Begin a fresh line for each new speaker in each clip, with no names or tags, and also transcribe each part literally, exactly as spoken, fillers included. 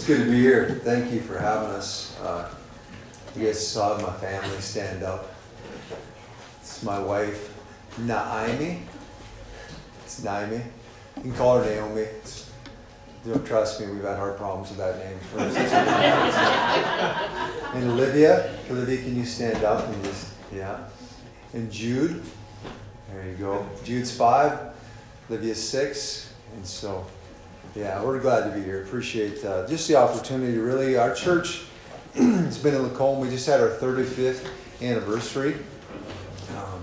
good to be here. Thank you for having us. Uh, you guys saw my family stand up. It's my wife, Naomi. It's Naomi. You can call her Naomi. It's, don't trust me, we've had hard problems with that name first. And Olivia. Olivia, can you stand up and just, yeah. And Jude. There you go. Jude's five. Olivia's six. And so, yeah, we're glad to be here. Appreciate uh, just the opportunity. Really, our church has been in Lacombe. We just had our thirty-fifth anniversary. Um,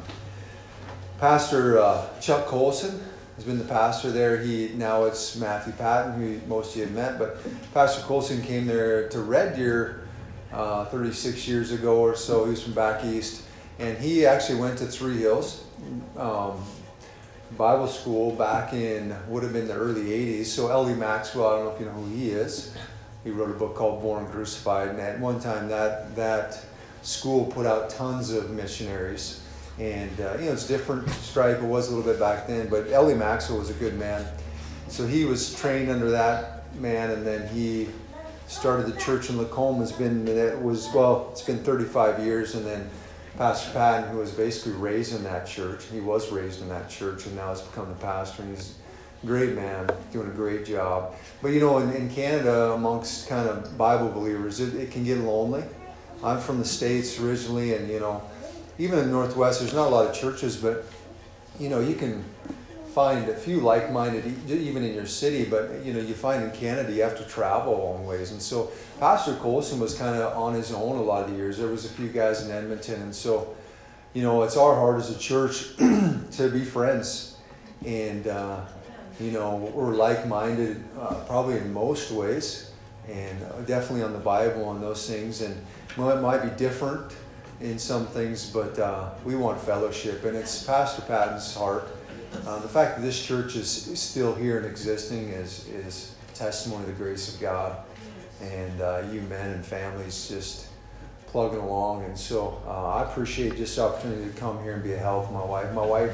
Pastor uh, Chuck Colson has been the pastor there. He now it's Matthew Patton, who most of you have met. But Pastor Colson came there to Red Deer uh, thirty-six years ago or so. He was from back east, and he actually went to Three Hills Um, Bible school back in, would have been the early eighties. So L D Maxwell, I don't know if you know who he is. He wrote a book called Born Crucified, and at one time that that school put out tons of missionaries. And uh, you know, it's different stripe. It was a little bit back then, but L D Maxwell was a good man. So he was trained under that man, and then he started the church in Lacombe. Has been it was well, it's been thirty-five years, and then Pastor Patton, who was basically raised in that church, he was raised in that church and now has become the pastor, and he's a great man, doing a great job. But you know, in, in Canada, amongst kind of Bible believers, it, it can get lonely. I'm from the States originally, and you know, even in the Northwest, there's not a lot of churches, but you know, you can find a few like-minded, even in your city, but you know, you find in Canada, you have to travel a long ways. And so Pastor Colson was kind of on his own a lot of the years. There was a few guys in Edmonton, and so, you know, it's our heart as a church to be friends. And, uh, you know, we're like-minded uh, probably in most ways, and definitely on the Bible and those things. And well, it might be different in some things, but uh, we want fellowship, and it's Pastor Patton's heart. Uh, the fact that this church is, is still here and existing is, is testimony of the grace of God. And uh, you men and families just plugging along. And so uh, I appreciate just the opportunity to come here and be a help. My wife, my wife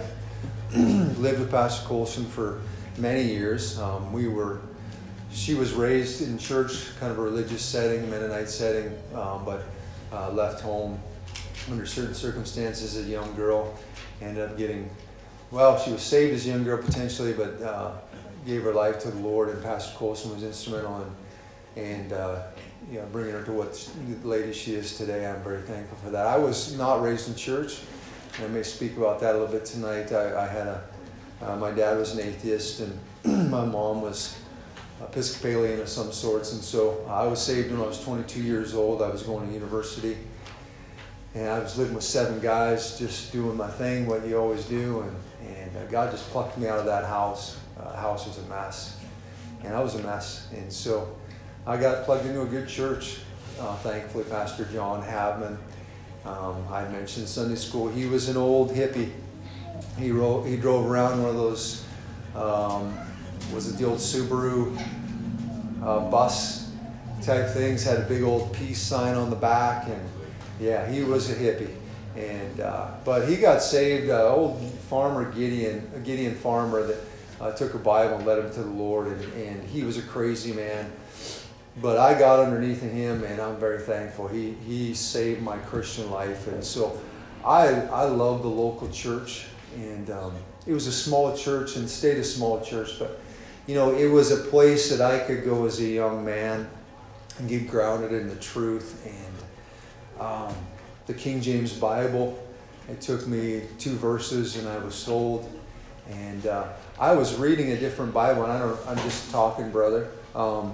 lived with Pastor Colson for many years. Um, we were, she was raised in church, kind of a religious setting, Mennonite setting, um, but uh, left home under certain circumstances as a young girl. Ended up getting, well, she was saved as a young girl potentially, but uh, gave her life to the Lord, and Pastor Colson was instrumental in and uh, you know, bringing her to what the lady she is today. I'm very thankful for that. I was not raised in church, and I may speak about that a little bit tonight. I, I had a, uh, my dad was an atheist, and my mom was Episcopalian of some sorts, and so I was saved when I was twenty-two years old. I was going to university, and I was living with seven guys, just doing my thing, what you always do, and, and uh, God just plucked me out of that house. Uh, the house was a mess, and I was a mess, and so I got plugged into a good church. Uh, thankfully, Pastor John Havman, um, I mentioned Sunday school. He was an old hippie. He ro- he drove around one of those, um, was it the old Subaru uh, bus type things? Had a big old peace sign on the back, and yeah, he was a hippie. And uh, but he got saved. Uh, old farmer Gideon, a Gideon farmer that uh, took a Bible and led him to the Lord, and, and he was a crazy man. But I got underneath of him, and I'm very thankful. He he saved my Christian life, and so I I love the local church. And um, it was a small church and stayed a small church, but you know, it was a place that I could go as a young man and get grounded in the truth. And um, the King James Bible, it took me two verses, and I was sold. And uh, I was reading a different Bible, and I don't. I'm just talking, brother. Um,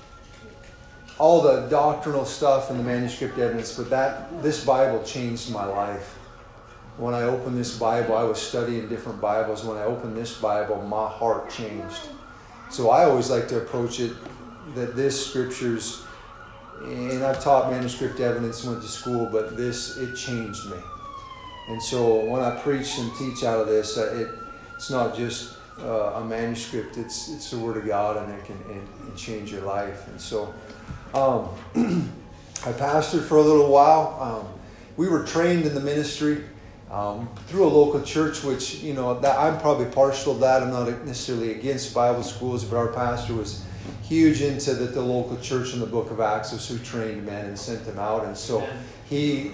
all the doctrinal stuff and the manuscript evidence, but that this Bible changed my life. When I opened this Bible, I was studying different Bibles. When I opened this Bible, my heart changed. So I always like to approach it that this scriptures, and I've taught manuscript evidence, went to school, but this, it changed me. And so when I preach and teach out of this, it it's not just uh, a manuscript, it's it's the Word of God, and it can and, and change your life. And so Um, I pastored for a little while. Um, we were trained in the ministry um, through a local church, which, you know, that I'm probably partial to that. I'm not necessarily against Bible schools, but our pastor was huge into the, the local church in the book of Acts who trained men and sent them out. And so he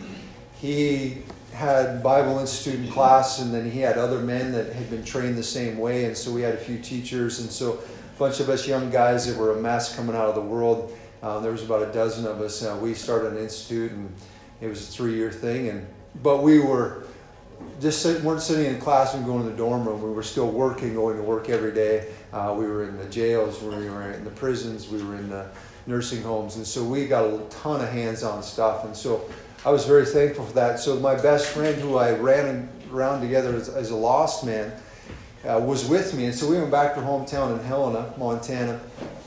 he had Bible Institute in class, and then he had other men that had been trained the same way. And so we had a few teachers, and so a bunch of us young guys that were a mess coming out of the world. Uh, there was about a dozen of us. Uh, we started an institute, and it was a three-year thing. And but we were just sit, weren't sitting in class and going to the dorm room. We were still working, going to work every day. Uh, we were in the jails, we were in the prisons, we were in the nursing homes, and so we got a ton of hands-on stuff. And so I was very thankful for that. So my best friend, who I ran around together as, as a lost man, uh, was with me. And so we went back to our hometown in Helena, Montana,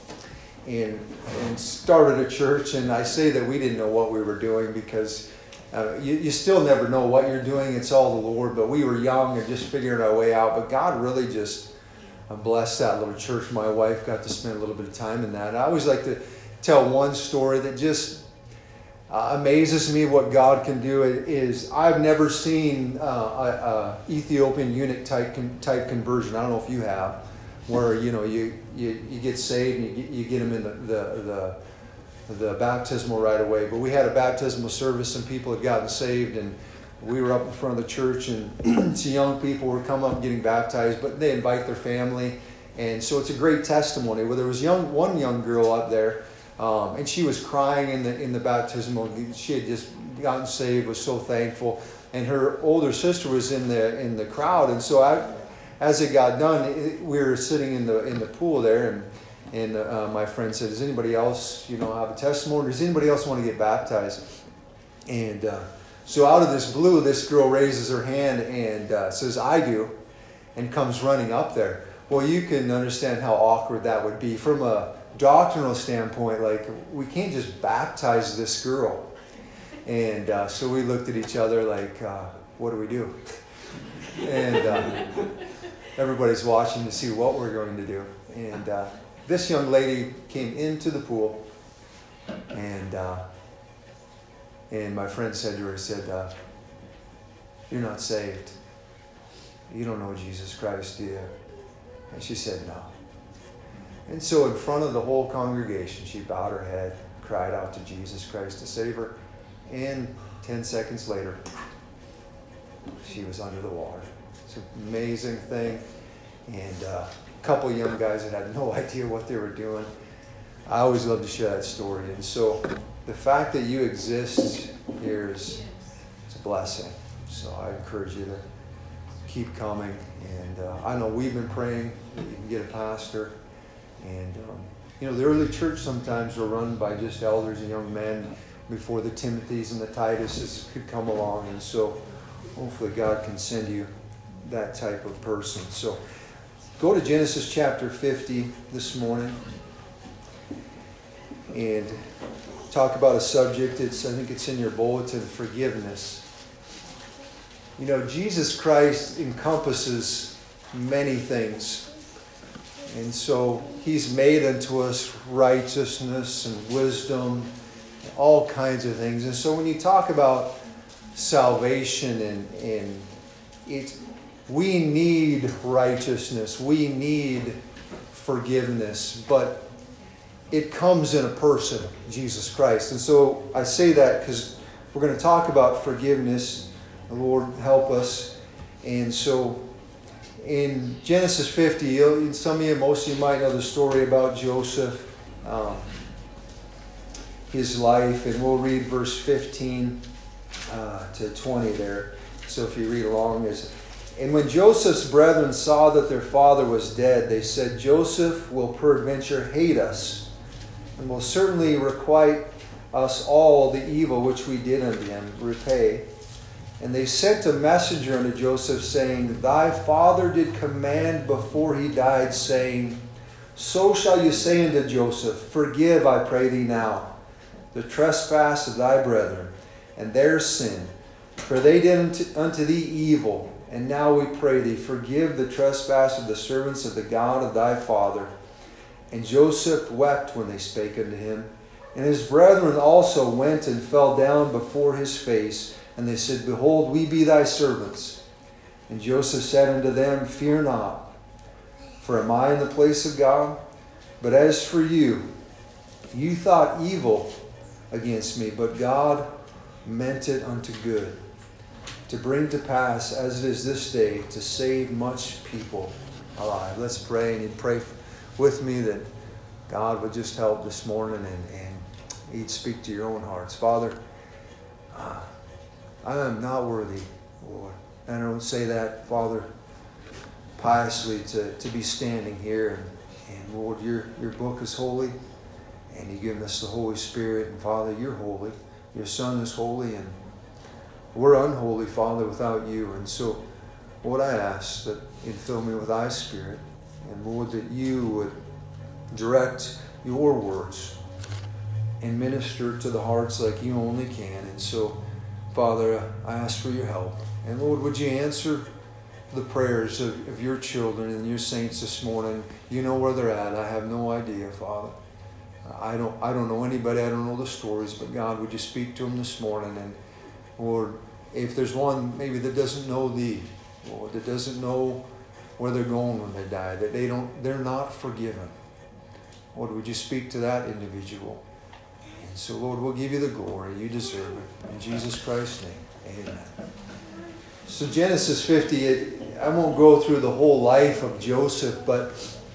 and and started a church. And I say that we didn't know what we were doing, because uh, you, you still never know what you're doing. It's all the Lord. But we were young and just figuring our way out. But God really just blessed that little church. My wife got to spend a little bit of time in that. And I always like to tell one story that just uh, amazes me what God can do. It is I've never seen uh, a, a Ethiopian eunuch type type conversion. I don't know if you have, where you know you you, you get saved and you get, you get them in the, the the the baptismal right away. But we had a baptismal service and people had gotten saved, and we were up in front of the church, and some young people were coming up getting baptized, but they invite their family. And so it's a great testimony. Well, there was young one young girl up there, um, and she was crying in the in the baptismal. She had just gotten saved, was so thankful. And her older sister was in the in the crowd. And so I, as it got done, it, we were sitting in the in the pool there, and and uh, my friend said, "Does anybody else, you know, have a testimony? Does anybody else want to get baptized?" And uh, So out of this blue, this girl raises her hand and uh, says, "I do," and comes running up there. Well, you can understand how awkward that would be from a doctrinal standpoint. Like, we can't just baptize this girl. And uh, so we looked at each other like, uh, what do we do? And uh, everybody's watching to see what we're going to do. And uh, this young lady came into the pool, and uh, and my friend said to her, he said, uh, "You're not saved. You don't know Jesus Christ, do you?" And she said, "No." And so in front of the whole congregation, she bowed her head, cried out to Jesus Christ to save her. And ten seconds later, she was under the water. It's an amazing thing. And uh, a couple of young guys that had no idea what they were doing. I always love to share that story. And so the fact that you exist here is it's a blessing. So I encourage you to keep coming. And uh, I know we've been praying that you can get a pastor. And, um, you know, the early church sometimes were run by just elders and young men before the Timothys and the Tituses could come along. And so hopefully God can send you that type of person. So go to Genesis chapter fifty this morning and talk about a subject. It's I think it's in your bulletin, forgiveness. You know, Jesus Christ encompasses many things. And so he's made unto us righteousness and wisdom, all kinds of things. And so when you talk about salvation and, and it, we need righteousness, we need forgiveness, but it comes in a person, Jesus Christ. And so I say that because we're going to talk about forgiveness. The Lord help us. And so in Genesis fifty, some of you, most of you might know the story about Joseph, um, his life, and we'll read verse fifteen uh, to twenty there. So if you read along, is and when Joseph's brethren saw that their father was dead, they said, "Joseph will peradventure hate us, and will certainly requite us all the evil which we did unto him, repay." And they sent a messenger unto Joseph, saying, "Thy father did command before he died, saying, So shall you say unto Joseph, Forgive, I pray thee now, the trespass of thy brethren, and their sin. For they did unto, unto thee evil. And now we pray thee, forgive the trespass of the servants of the God of thy father." And Joseph wept when they spake unto him. And his brethren also went and fell down before his face. And they said, "Behold, we be thy servants." And Joseph said unto them, "Fear not, for am I in the place of God? But as for you, you thought evil against me, but God meant it unto good, to bring to pass, as it is this day, to save much people alive. Let's pray, and you pray with me that God would just help this morning, and, and He'd speak to your own hearts. Father, uh, I am not worthy, Lord. And I don't say that, Father, piously to, to be standing here. And, and Lord, your, your book is holy, and You've given us the Holy Spirit. And Father, You're holy. Your Son is holy, and we're unholy, Father, without You. And so, Lord, I ask that You'd fill me with Thy Spirit, and Lord, that You would direct Your words and minister to the hearts like You only can. And so, Father, I ask for Your help. And Lord, would You answer the prayers of, of Your children and Your saints this morning? You know where they're at. I have no idea, Father. I don't I don't know anybody. I don't know the stories. But God, would You speak to them this morning? And Lord, if there's one maybe that doesn't know Thee, Lord, that doesn't know where they're going when they die, that they don't, they're not forgiven, Lord, would You speak to that individual? And so, Lord, we'll give You the glory. You deserve it. In Jesus Christ's name, amen. So Genesis fifty, it, I won't go through the whole life of Joseph, but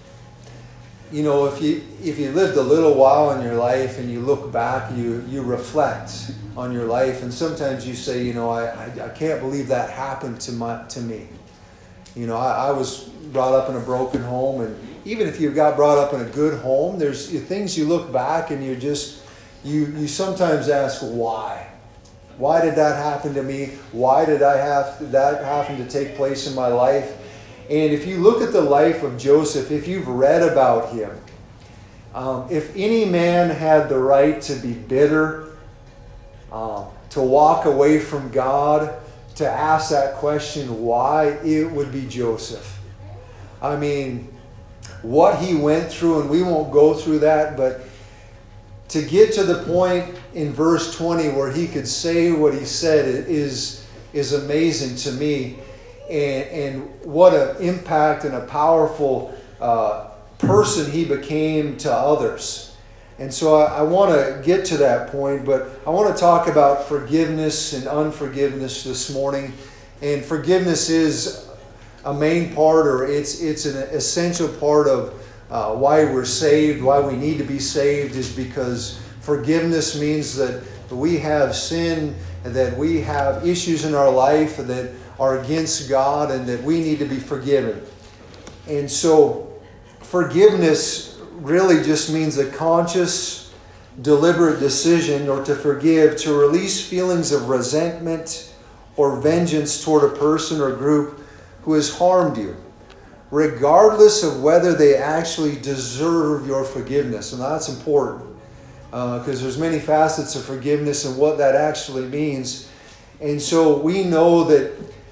you know, if you if you lived a little while in your life and you look back, you you reflect on your life, and sometimes you say, you know, I I, I can't believe that happened to my to me. You know, I, I was brought up in a broken home, and even if you got brought up in a good home, there's things you look back and you just you you sometimes ask why. Why did that happen to me? Why did I have that happen to take place in my life? And if you look at the life of Joseph, if you've read about him, um, if any man had the right to be bitter, um, to walk away from God, to ask that question, why, it would be Joseph. I mean, what he went through, and we won't go through that, but to get to the point in verse twenty where he could say what he said is, is amazing to me. And, and what an impact and a powerful uh, person he became to others. And so I, I want to get to that point, but I want to talk about forgiveness and unforgiveness this morning. And forgiveness is a main part, or it's it's an essential part of uh, why we're saved, why we need to be saved, is because forgiveness means that we have sin, that we have issues in our life that are against God, and that we need to be forgiven. And so forgiveness really just means a conscious, deliberate decision, or to forgive, to release feelings of resentment or vengeance toward a person or group who has harmed you, regardless of whether they actually deserve your forgiveness. And that's important, because uh, there's many facets of forgiveness and what that actually means. And so we know that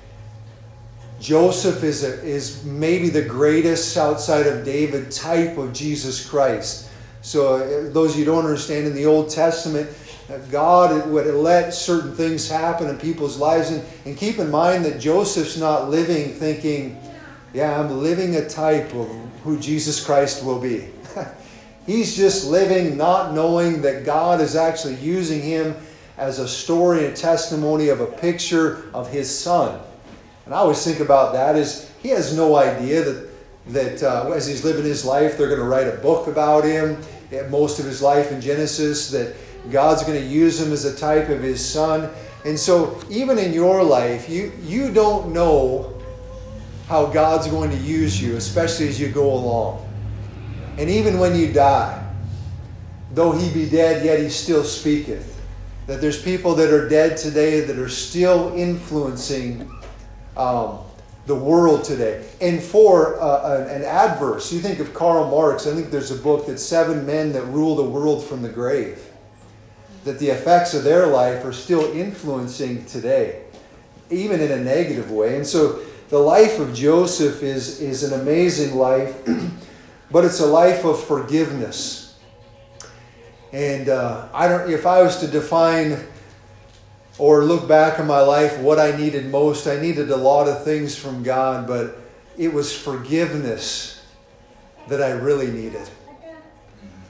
Joseph is, a, is maybe the greatest, outside of David, type of Jesus Christ. So uh, those of you who don't understand, in the Old Testament, uh, God would let certain things happen in people's lives. And, and keep in mind that Joseph's not living thinking, yeah, I'm living a type of who Jesus Christ will be. He's just living not knowing that God is actually using him as a story and testimony of a picture of His Son. And I always think about that as he has no idea that, that uh, as he's living his life, they're going to write a book about him, most of his life in Genesis, that God's going to use him as a type of His Son. And so even in your life, you, you don't know how God's going to use you, especially as you go along. And even when you die, though He be dead, yet He still speaketh. That there's people that are dead today that are still influencing Um, the world today. And for uh, an adverse, you think of Karl Marx. I think there's a book that's Seven Men That Rule the World from the Grave. That the effects of their life are still influencing today, even in a negative way. And so the life of Joseph is, is an amazing life, but it's a life of forgiveness. And uh, I don't. If I was to define or look back in my life, what I needed most, I needed a lot of things from God, but it was forgiveness that I really needed.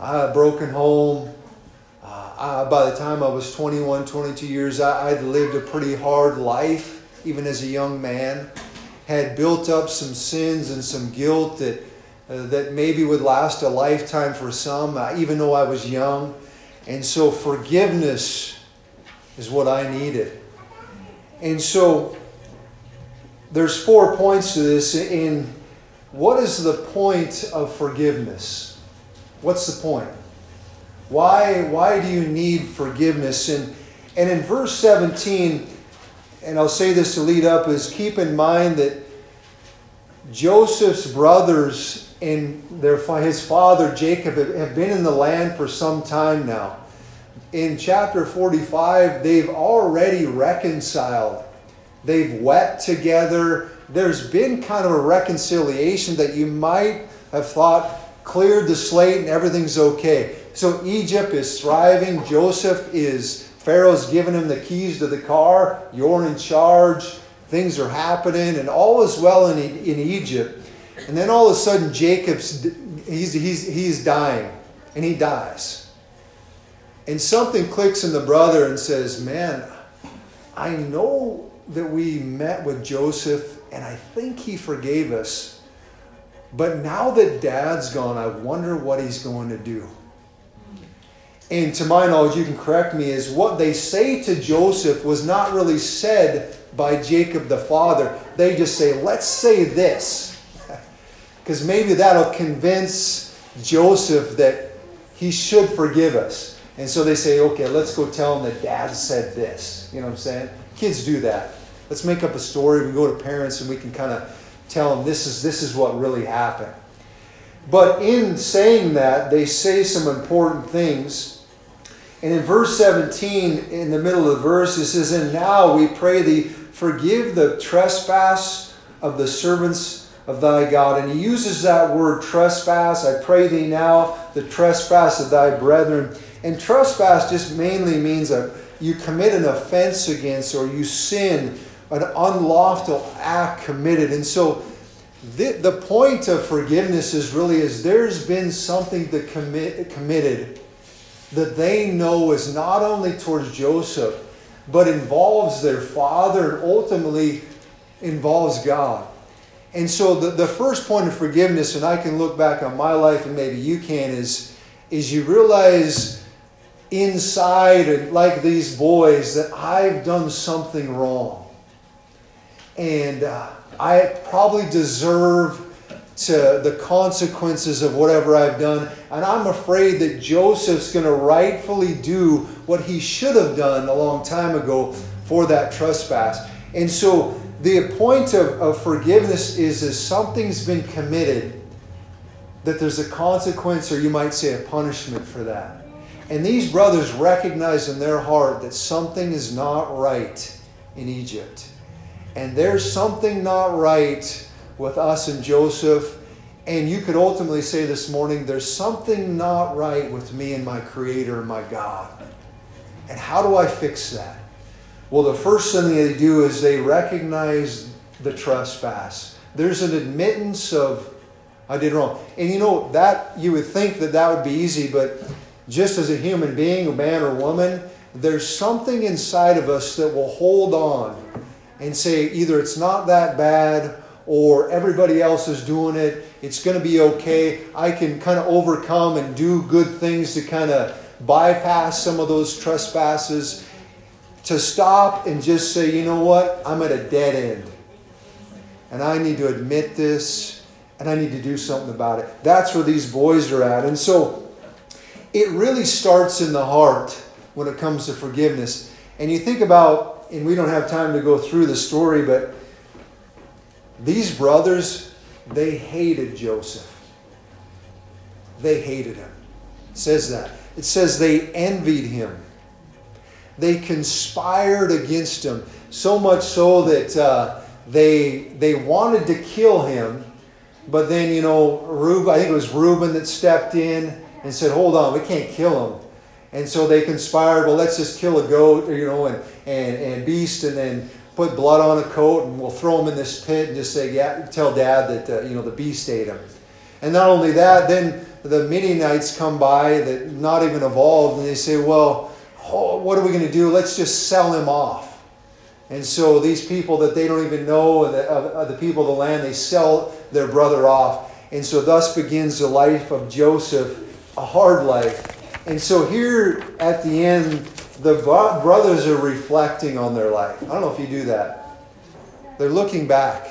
I had a broken home. Uh, I, by the time I was twenty-one, twenty-two years, I, I'd lived a pretty hard life, even as a young man. Had built up some sins and some guilt that uh, that maybe would last a lifetime for some, uh, even though I was young. And so forgiveness is what I needed. And so there's four points to this. In what is the point of forgiveness? What's the point? Why, why do you need forgiveness? And, and in verse seventeen, and I'll say this to lead up, is keep in mind that Joseph's brothers and their, his father Jacob have been in the land for some time now. In chapter forty-five, they've already reconciled. They've wept together. There's been kind of a reconciliation that you might have thought cleared the slate and everything's okay. So Egypt is thriving. Joseph is, Pharaoh's given him the keys to the car. You're in charge. Things are happening and all is well in, in Egypt. And then all of a sudden Jacob's, he's, he's, he's dying and he dies. And something clicks in the brother and says, man, I know that we met with Joseph and I think he forgave us. But now that Dad's gone, I wonder what he's going to do. And to my knowledge, you can correct me, is what they say to Joseph was not really said by Jacob the father. They just say, let's say this. Because maybe that'll convince Joseph that he should forgive us. And so they say, okay, let's go tell him that Dad said this. You know what I'm saying? Kids do that. Let's make up a story. We go to parents and we can kind of tell them this is, this is what really happened. But in saying that, they say some important things. And in verse seventeen, in the middle of the verse, it says, and now we pray thee, forgive the trespass of the servants of thy God. And he uses that word trespass. I pray thee now, the trespass of thy brethren. And trespass just mainly means that you commit an offense against or you sin, an unlawful act committed. And so the, the point of forgiveness is really is there's been something that commit, committed that they know is not only towards Joseph, but involves their father and ultimately involves God. And so the, the first point of forgiveness, and I can look back on my life and maybe you can, is, is you realize inside, and like these boys, that I've done something wrong. And uh, I probably deserve to the consequences of whatever I've done. And I'm afraid that Joseph's going to rightfully do what he should have done a long time ago for that trespass. And so the point of, of forgiveness is if something's been committed, that there's a consequence, or you might say a punishment for that. And these brothers recognize in their heart that something is not right in Egypt. And there's something not right with us and Joseph. And you could ultimately say this morning, there's something not right with me and my Creator and my God. And how do I fix that? Well, the first thing they do is they recognize the trespass. There's an admittance of, I did wrong. And you know, that you would think that that would be easy, but just as a human being, a man or woman, there's something inside of us that will hold on and say either it's not that bad or everybody else is doing it, it's going to be okay. I can kind of overcome and do good things to kind of bypass some of those trespasses. To stop and just say, you know what, I'm at a dead end. And I need to admit this, and I need to do something about it. That's where these boys are at. And so it really starts in the heart when it comes to forgiveness. And you think about, and we don't have time to go through the story, but these brothers, they hated Joseph. They hated him. It says that. It says they envied him. They conspired against him, so much so that uh, they they wanted to kill him. But then, you know, Reuben, I think it was Reuben that stepped in and said, hold on, we can't kill him. And so they conspired, well, let's just kill a goat, you know, and, and, and beast, and then put blood on a coat, and we'll throw him in this pit and just say, yeah, tell Dad that, uh, you know, the beast ate him. And not only that, then the Midianites come by that not even evolved, and they say, well, oh, what are we going to do? Let's just sell him off. And so these people that they don't even know, the, uh, the people of the land, they sell their brother off. And so thus begins the life of Joseph, a hard life. And so here at the end, the brothers are reflecting on their life. I don't know if you do that. They're looking back.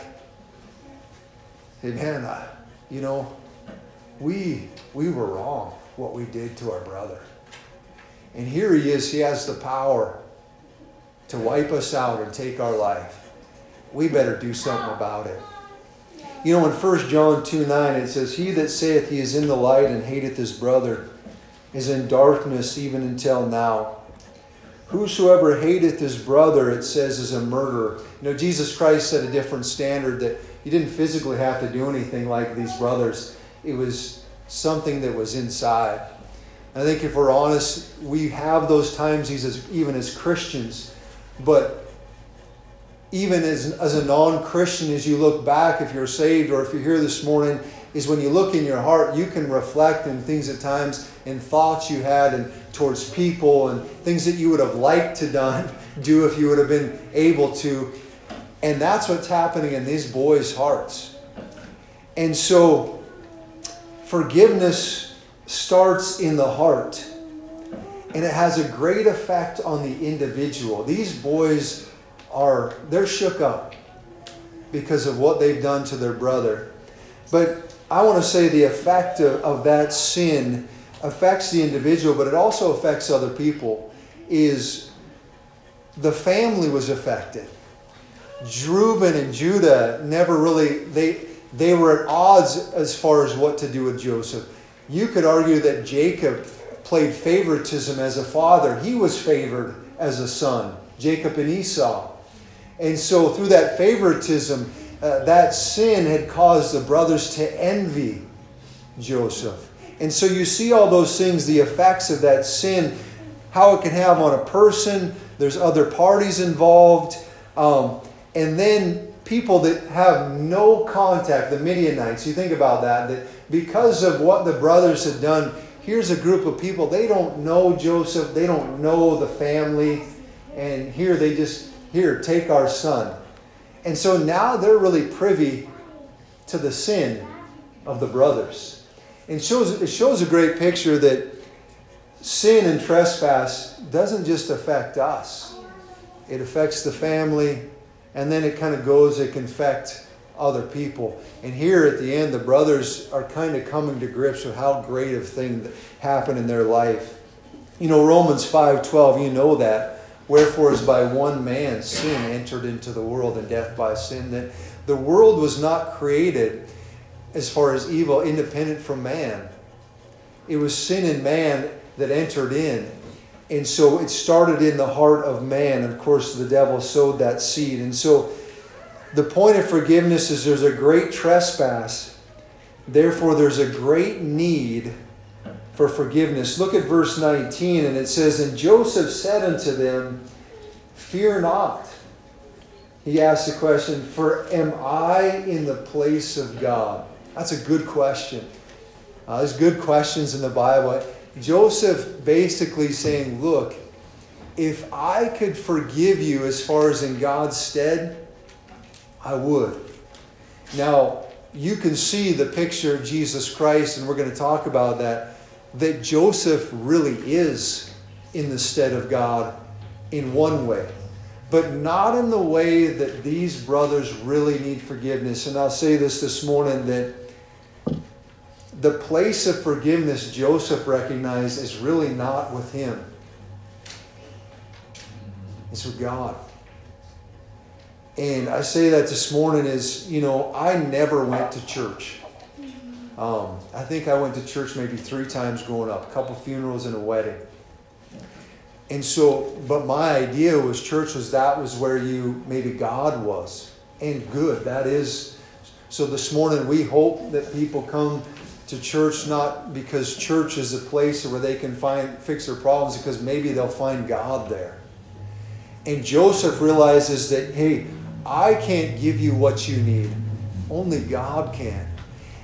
Hey, man, uh, you know, we, we were wrong what we did to our brother. And here he is. He has the power to wipe us out and take our life. We better do something about it. You know, in First John two nine, it says, he that saith he is in the light and hateth his brother is in darkness even until now. Whosoever hateth his brother, it says, is a murderer. You know, Jesus Christ set a different standard that you didn't physically have to do anything like these brothers. It was something that was inside. I think if we're honest, we have those times even as Christians. But even as, as a non-Christian, as you look back, if you're saved or if you're here this morning, is when you look in your heart, you can reflect in things at times and thoughts you had and towards people and things that you would have liked to done, do if you would have been able to. And that's what's happening in these boys' hearts. And so forgiveness starts in the heart. And it has a great effect on the individual. These boys are, they're shook up because of what they've done to their brother. But I want to say the effect of, of that sin affects the individual, but it also affects other people, is the family was affected. Reuben and Judah never really, they, they were at odds as far as what to do with Joseph. You could argue that Jacob played favoritism as a father. He was favored as a son, Jacob and Esau. And so through that favoritism, uh, that sin had caused the brothers to envy Joseph. And so you see all those things, the effects of that sin, how it can have on a person. There's other parties involved. Um, and then people that have no contact, the Midianites, you think about that, that because of what the brothers had done, here's a group of people, they don't know Joseph, they don't know the family, and here they just, here, take our son. And so now they're really privy to the sin of the brothers. And it shows, it shows a great picture that sin and trespass doesn't just affect us. It affects the family, and then it kind of goes, it can affect other people. And here at the end, the brothers are kind of coming to grips with how great of thing that happened in their life. You know, Romans five twelve, you know that. Wherefore is by one man sin entered into the world, and death by sin. That the world was not created as far as evil independent from man. It was sin in man that entered in. And so it started in the heart of man. Of course, the devil sowed that seed. And so the point of forgiveness is there's a great trespass. Therefore, there's a great need for forgiveness. Look at verse nineteen, and it says, and Joseph said unto them, fear not. He asked the question, for am I in the place of God? That's a good question. Uh, there's good questions in the Bible. Joseph basically saying, look, if I could forgive you as far as in God's stead, I would. Now, you can see the picture of Jesus Christ, and we're going to talk about that, that Joseph really is in the stead of God in one way, but not in the way that these brothers really need forgiveness. And I'll say this this morning, that the place of forgiveness Joseph recognized is really not with him. It's with God. And I say that this morning is, you know, I never went to church. Um, I think I went to church maybe three times growing up, a couple funerals and a wedding. And so, but my idea was church was that was where you, maybe God was. And good, that is. So this morning we hope that people come to church not because church is a place where they can find fix their problems, because maybe they'll find God there. And Joseph realizes that, hey, I can't give you what you need. Only God can.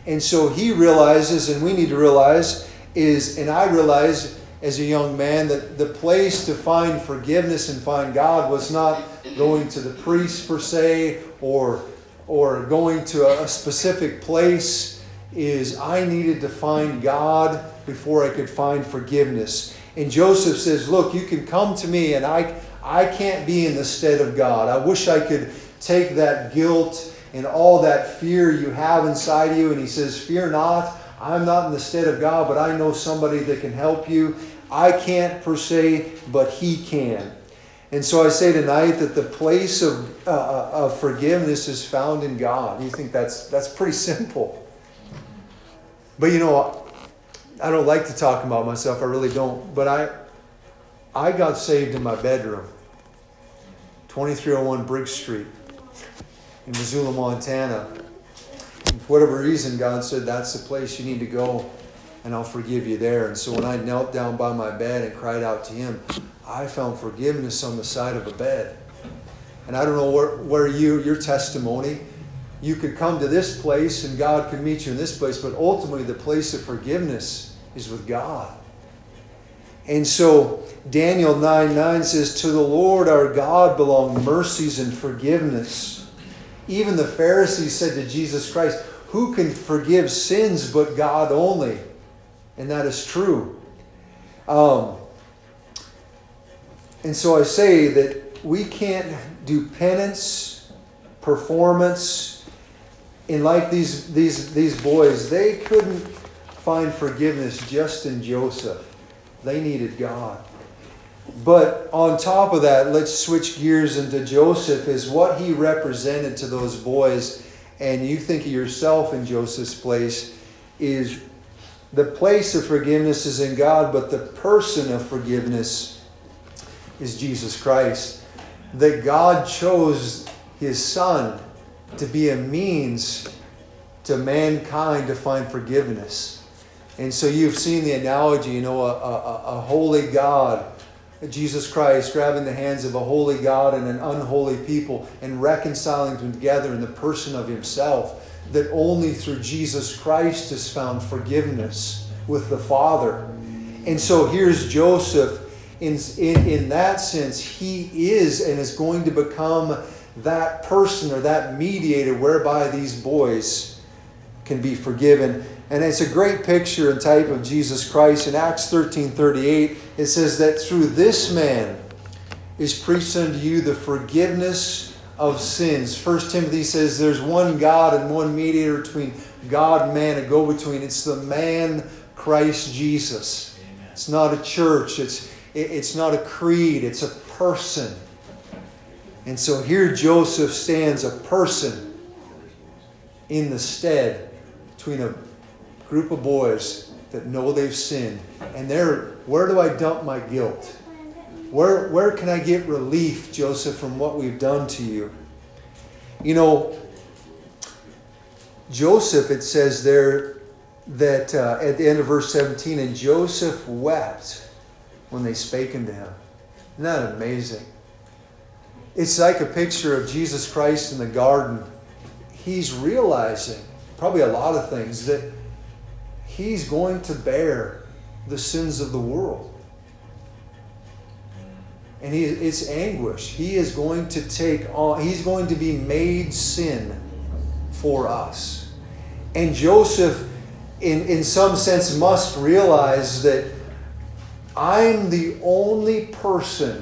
And so he realizes, and we need to realize, is, and I realized as a young man, that the place to find forgiveness and find God was not going to the priest per se, or, or going to a, a specific place. Is I needed to find God before I could find forgiveness. And Joseph says, look, you can come to me, and I, I can't be in the stead of God. I wish I could take that guilt and all that fear you have inside you. And he says, fear not. I'm not in the stead of God, but I know somebody that can help you. I can't per se, but he can. And so I say tonight that the place of, uh, of forgiveness is found in God. You think that's that's pretty simple. But you know, I don't like to talk about myself. I really don't. But I, I got saved in my bedroom. twenty-three oh one Briggs Street in Missoula, Montana. And for whatever reason, God said, that's the place you need to go, and I'll forgive you there. And so when I knelt down by my bed and cried out to him, I found forgiveness on the side of a bed. And I don't know where, where you, your testimony, you could come to this place and God could meet you in this place, but ultimately the place of forgiveness is with God. And so Daniel nine nine says, to the Lord our God belong mercies and forgiveness. Even the Pharisees said to Jesus Christ, who can forgive sins but God only? And that is true. Um, and so I say that we can't do penance, performance. And like these, these, these boys, they couldn't find forgiveness just in Joseph. They needed God. But on top of that, let's switch gears into Joseph, is what he represented to those boys. And you think of yourself in Joseph's place, is the place of forgiveness is in God, but the person of forgiveness is Jesus Christ. That God chose his Son to be a means to mankind to find forgiveness. And so you've seen the analogy, you know, a, a, a holy God, Jesus Christ grabbing the hands of a holy God and an unholy people and reconciling them together in the person of himself. That only through Jesus Christ is found forgiveness with the Father. And so here's Joseph. In, in, in that sense, he is and is going to become that person or that mediator whereby these boys can be forgiven. And it's a great picture and type of Jesus Christ. In Acts thirteen thirty-eight, it says that through this man is preached unto you the forgiveness of sins. First Timothy says there's one God and one mediator between God and man, a go-between. It's the man Christ Jesus. Amen. It's not a church. It's, it's not a creed. It's a person. And so here Joseph stands, a person in the stead between a group of boys that know they've sinned. And they're, where do I dump my guilt? Where, where can I get relief, Joseph, from what we've done to you? You know, Joseph, it says there that uh, at the end of verse seventeen, and Joseph wept when they spake unto him. Isn't that amazing? It's like a picture of Jesus Christ in the garden. He's realizing, probably a lot of things, that he's going to bear the sins of the world. And he, it's anguish. He is going to take on, he's going to be made sin for us. And Joseph, in, in some sense, must realize that I'm the only person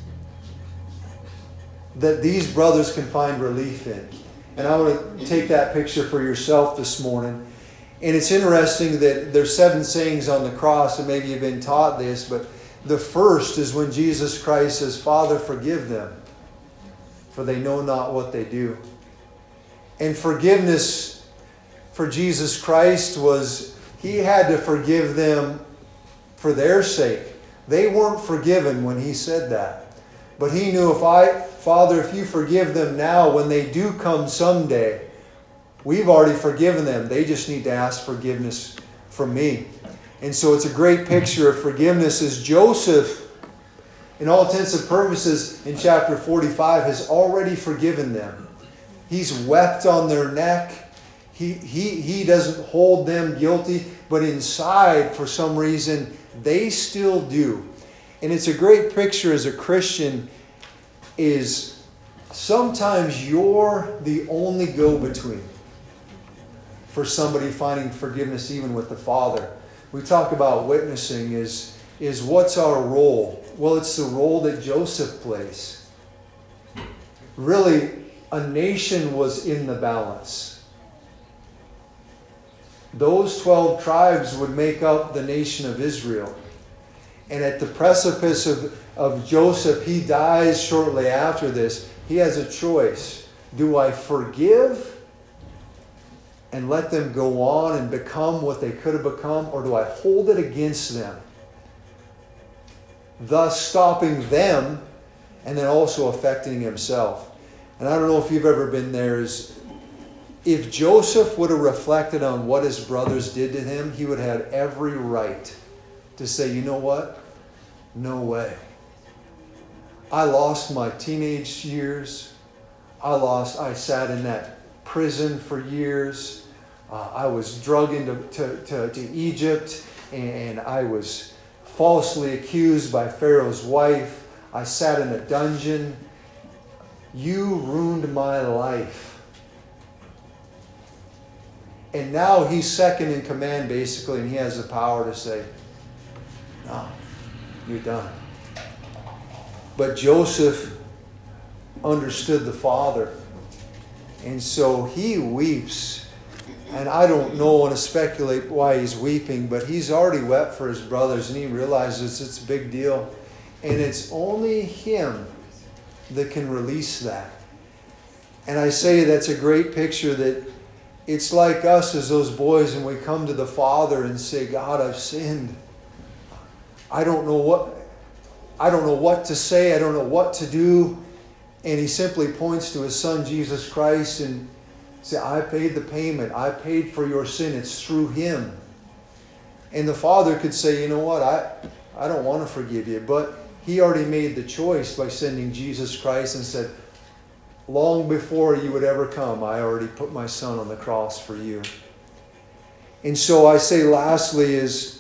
that these brothers can find relief in. And I want to take that picture for yourself this morning. And it's interesting that there's seven sayings on the cross, and maybe you've been taught this, but the first is when Jesus Christ says, Father, forgive them, for they know not what they do. And forgiveness for Jesus Christ was, he had to forgive them for their sake. They weren't forgiven when he said that. But he knew, if I, Father, if you forgive them now, when they do come someday, we've already forgiven them. They just need to ask forgiveness from me. And so it's a great picture of forgiveness, as Joseph, in all intents and purposes, in chapter forty-five, has already forgiven them. He's wept on their neck. He, he, he doesn't hold them guilty, but inside, for some reason, they still do. And it's a great picture as a Christian is sometimes you're the only go-between for somebody finding forgiveness even with the Father. We talk about witnessing is, is what's our role? Well, it's the role that Joseph plays. Really, a nation was in the balance. Those twelve tribes would make up the nation of Israel. And at the precipice of, of Joseph, he dies shortly after this. He has a choice. Do I forgive and let them go on and become what they could have become? Or do I hold it against them? Thus stopping them and then also affecting himself. And I don't know if you've ever been there. Is if Joseph would have reflected on what his brothers did to him, he would have had every right to say, you know what? No way. I lost my teenage years. I lost, I sat in that prison for years. Uh, I was drugged into to, to, to Egypt, and I was falsely accused by Pharaoh's wife. I sat in a dungeon. You ruined my life. And now he's second in command, basically, and he has the power to say, no, you're done. But Joseph understood the Father. And so he weeps. And I don't know, I want to speculate why he's weeping, but he's already wept for his brothers, and he realizes it's a big deal. And it's only him that can release that. And I say that's a great picture that it's like us as those boys, and we come to the Father and say, God, I've sinned. I don't know what I don't know what to say. I don't know what to do. And he simply points to his Son, Jesus Christ, and says, I paid the payment. I paid for your sin. It's through him. And the Father could say, you know what? I, I don't want to forgive you. But he already made the choice by sending Jesus Christ and said, long before you would ever come, I already put my Son on the cross for you. And so I say lastly is,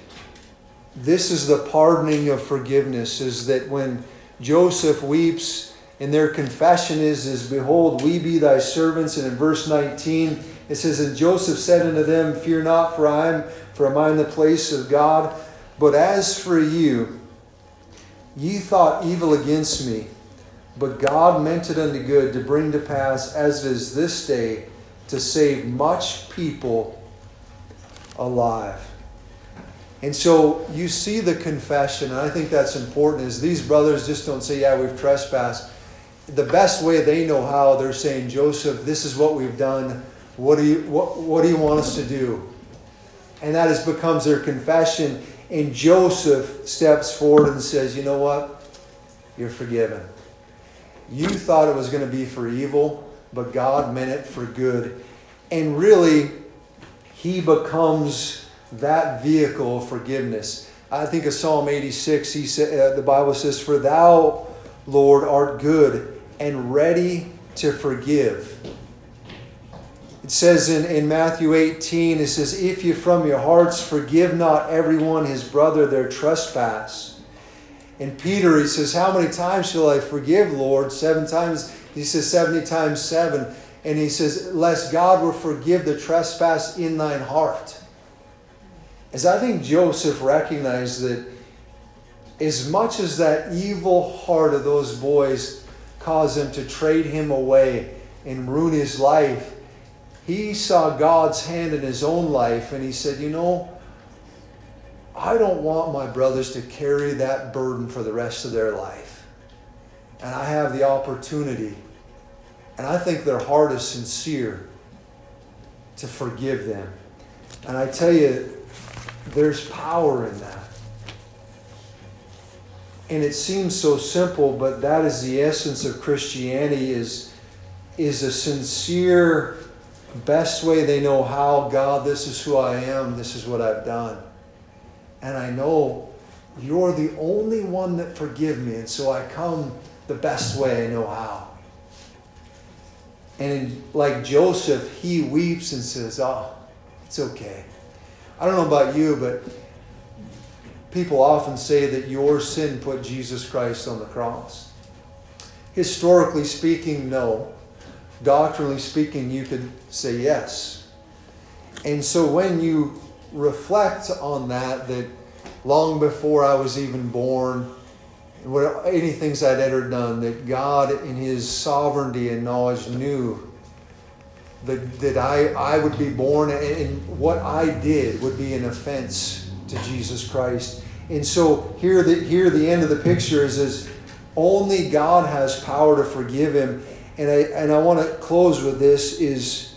this is the pardoning of forgiveness, is that when Joseph weeps and their confession is, is behold, we be thy servants. And in verse nineteen, it says, and Joseph said unto them, fear not, for I am, for am I in the place of God. But as for you, ye thought evil against me, but God meant it unto good, to bring to pass, as it is this day, to save much people alive. And so you see the confession, and I think that's important, is these brothers just don't say, yeah, we've trespassed. The best way they know how, they're saying, Joseph, this is what we've done. What do you, what, what do you want us to do? And that is, becomes their confession. And Joseph steps forward and says, you know what? You're forgiven. You thought it was going to be for evil, but God meant it for good. And really, he becomes that vehicle of forgiveness. I think of Psalm eighty-six, he said, uh, the Bible says, for thou, Lord, art good and ready to forgive. It says in, in Matthew eighteen, it says, if you from your hearts forgive not everyone his brother their trespass. And Peter, he says, how many times shall I forgive, Lord? Seven times. He says seventy times seven. And he says, lest God will forgive the trespass in thine heart. As I think Joseph recognized that as much as that evil heart of those boys caused him to trade him away and ruin his life, he saw God's hand in his own life, and he said, you know, I don't want my brothers to carry that burden for the rest of their life. And I have the opportunity, and I think their heart is sincere, to forgive them. And I tell you, there's power in that. And it seems so simple, but that is the essence of Christianity, is, is a sincere, best way they know how, God, this is who I am, this is what I've done. And I know you're the only one that forgive me, and so I come the best way I know how. And like Joseph, he weeps and says, oh, it's okay. I don't know about you, but people often say that your sin put Jesus Christ on the cross. Historically speaking, no. Doctrinally speaking, you could say yes. And so when you reflect on that, that long before I was even born, what any things I'd ever done, that God in His sovereignty and knowledge knew that, that I, I would be born, and what I did would be an offense to Jesus Christ. And so here the, here the end of the picture is, is only God has power to forgive him. And I, and I want to close with this, is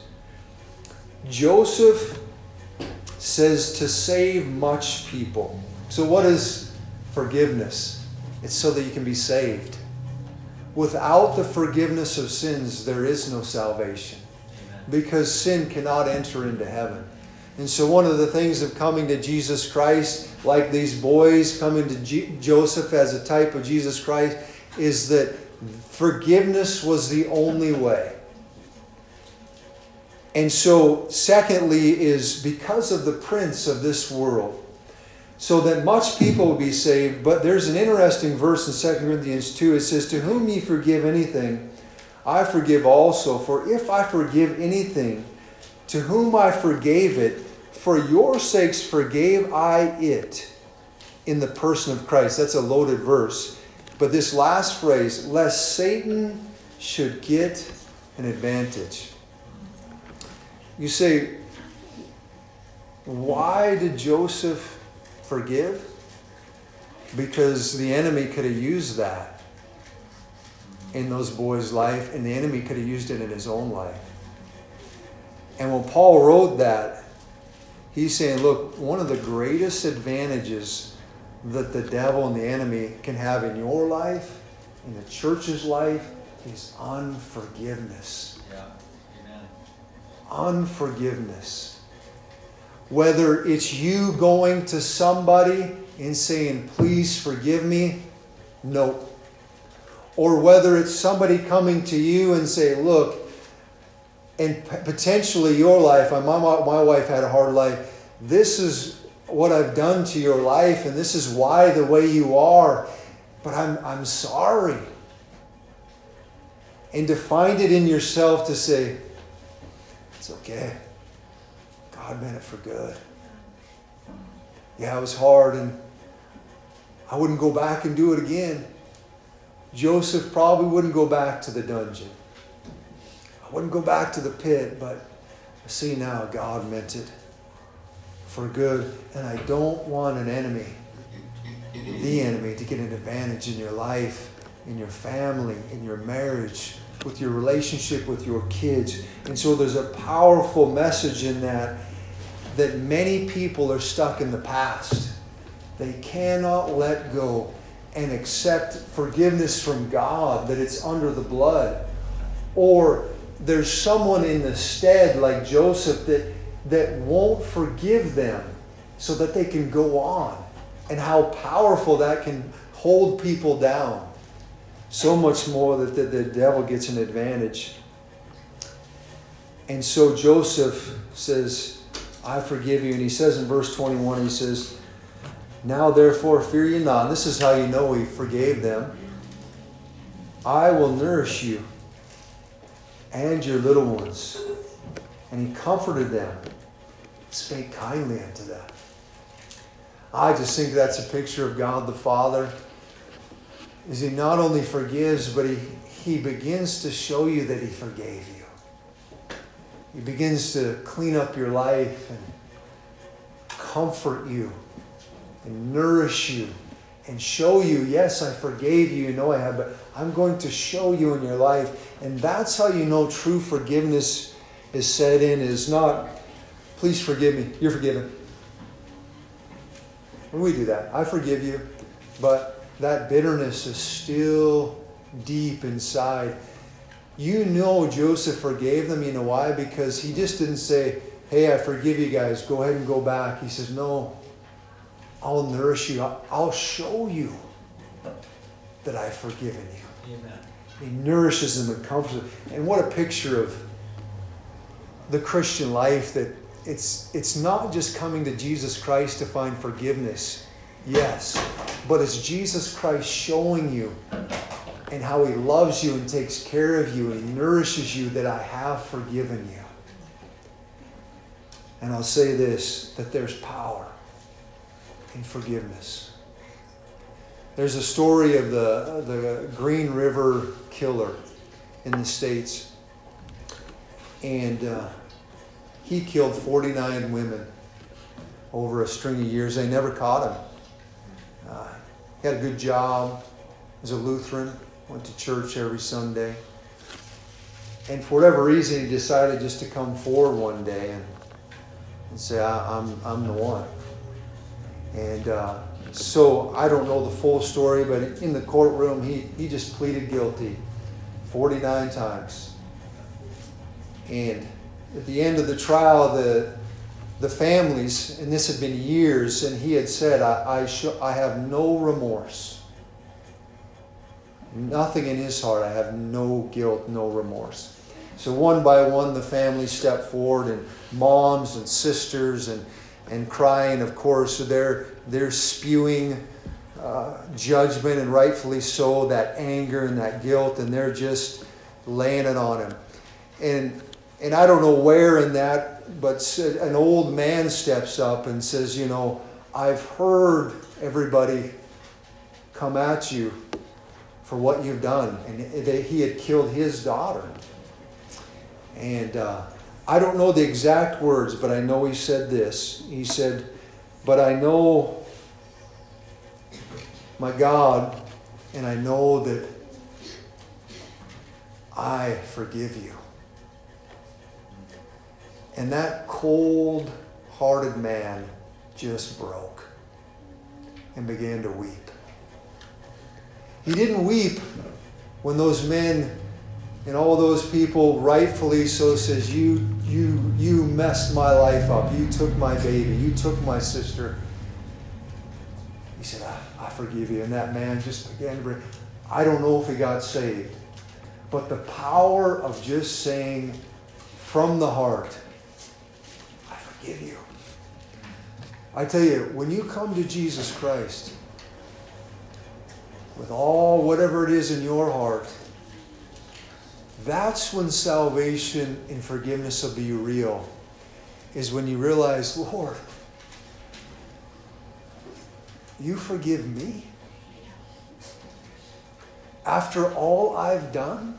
Joseph says to save much people. So what is forgiveness? It's so that you can be saved. Without the forgiveness of sins, there is no salvation. Amen. Because sin cannot enter into heaven. And so one of the things of coming to Jesus Christ, like these boys coming to G- Joseph as a type of Jesus Christ, is that forgiveness was the only way. And so, secondly, is because of the prince of this world, so that much people will be saved. But there's an interesting verse in Second Corinthians two. It says, to whom ye forgive anything, I forgive also. For if I forgive anything, to whom I forgave it, for your sakes forgave I it in the person of Christ. That's a loaded verse. But this last phrase, lest Satan should get an advantage. You say, why did Joseph forgive? Because the enemy could have used that in those boys' life, and the enemy could have used it in his own life. And when Paul wrote that, he's saying, look, one of the greatest advantages that the devil and the enemy can have in your life, in the church's life, is unforgiveness.
Yeah. Amen.
Unforgiveness. Whether it's you going to somebody and saying, please forgive me, no. Or whether it's somebody coming to you and say, look, and potentially your life, my, my wife had a hard life, this is what I've done to your life, and this is why the way you are, but I'm, I'm sorry. And to find it in yourself to say, it's okay. God meant it for good. Yeah, it was hard, and I wouldn't go back and do it again. Joseph probably wouldn't go back to the dungeon. I wouldn't go back to the pit, but I see now God meant it for good. And I don't want an enemy, the enemy, to get an advantage in your life, in your family, in your marriage, with your relationship with your kids. And so there's a powerful message in that, that many people are stuck in the past. They cannot let go and accept forgiveness from God, that it's under the blood. Or there's someone in the stead like Joseph that, that won't forgive them so that they can go on. And how powerful that can hold people down. So much more that the, the devil gets an advantage. And so Joseph says, I forgive you. And he says in verse twenty-one, he says, now therefore fear ye not. And this is how you know he forgave them. I will nourish you and your little ones. And he comforted them, spake kindly unto them. I just think that's a picture of God the Father. Is he not only forgives, but he, he begins to show you that he forgave you. He begins to clean up your life and comfort you and nourish you and show you, yes, I forgave you, you know I have, but I'm going to show you in your life. And that's how you know true forgiveness is set in, is not, please forgive me, you're forgiven. And we do that. I forgive you, but that bitterness is still deep inside. You know Joseph forgave them. You know why? Because he just didn't say, hey, I forgive you guys. Go ahead and go back. He says, no, I'll nourish you. I'll show you that I've forgiven you.
Amen.
He nourishes them and comforts them. And what a picture of the Christian life, that it's it's not just coming to Jesus Christ to find forgiveness. Yes, but it's Jesus Christ showing you and how He loves you and takes care of you and nourishes you, that I have forgiven you. And I'll say this, that there's power in forgiveness. There's a story of the, the Green River Killer in the States. And uh, he killed forty-nine women over a string of years. They never caught him. Uh, he had a good job. He was a Lutheran. Went to church every Sunday. And for whatever reason, he decided just to come forward one day and, and say, I, I'm, I'm the one. And uh, so I don't know the full story, but in the courtroom, he, he just pleaded guilty forty-nine times. And at the end of the trial, the the families, and this had been years, and he had said, I, I, sh- I have no remorse. Nothing in his heart. I have no guilt, no remorse. So one by one, the families stepped forward, and moms and sisters and, and crying, of course. So they're, they're spewing uh, judgment, and rightfully so, that anger and that guilt, and they're just laying it on him. And And I don't know where in that, but an old man steps up and says, you know, I've heard everybody come at you for what you've done. And he had killed his daughter. And uh, I don't know the exact words, but I know he said this. He said, but I know my God, and I know that I forgive you. And that cold-hearted man just broke and began to weep. He didn't weep when those men and all those people, rightfully so, says, you, you, you messed my life up. You took my baby. You took my sister. He said, I, I forgive you. And that man just began to break. I don't know if he got saved. But the power of just saying from the heart, give you. I tell you, when you come to Jesus Christ with all whatever it is in your heart, that's when salvation and forgiveness will be real. Is when you realize, Lord, you forgive me? After all I've done?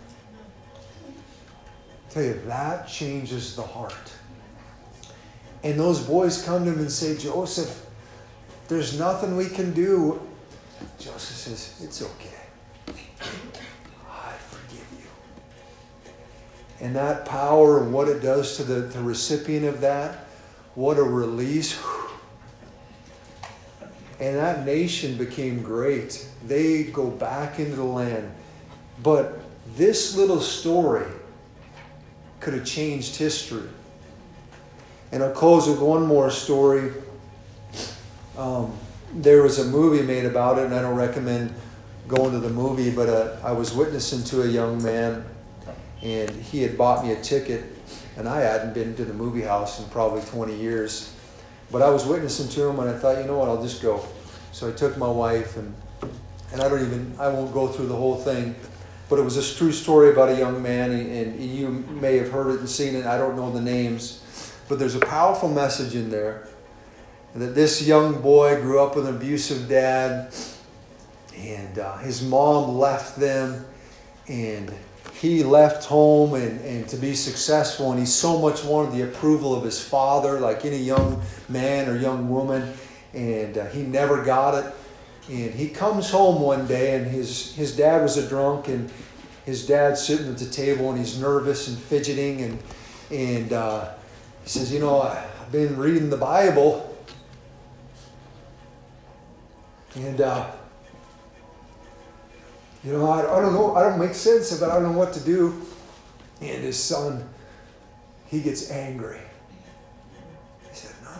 I tell you, that changes the heart. And those boys come to him and say, Joseph, there's nothing we can do. Joseph says, it's okay. I forgive you. And that power and what it does to the, the recipient of that, what a release. And that nation became great. They go back into the land. But this little story could have changed history. And I'll close with one more story. Um, there was a movie made about it, and I don't recommend going to the movie, but uh, I was witnessing to a young man, and he had bought me a ticket, and I hadn't been to the movie house in probably twenty years. But I was witnessing to him, and I thought, you know what, I'll just go. So I took my wife, and and I don't even, I won't go through the whole thing, but it was a true story about a young man, and, and you may have heard it and seen it. I don't know the names. But there's a powerful message in there that this young boy grew up with an abusive dad, and uh, his mom left them, and he left home and, and to be successful, and he so much wanted the approval of his father, like any young man or young woman, and uh, he never got it. And he comes home one day, and his, his dad was a drunk, and his dad's sitting at the table, and he's nervous and fidgeting, and and uh, he says, you know, I've been reading the Bible, and, uh, you know, I, I don't know, I don't make sense of it, I don't know what to do. And his son, he gets angry. He said, no,